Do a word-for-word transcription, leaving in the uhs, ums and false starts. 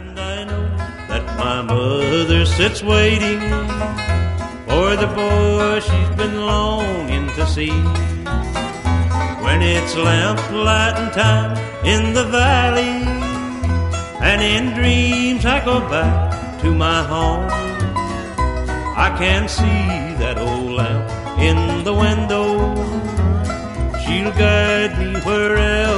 And I know that my mother sits waiting for the boy she's been longing to see. When it's lamplighting time in the valley, and in dreams I go back to my home, I can see that old lamp in the window. She'll guide me wherever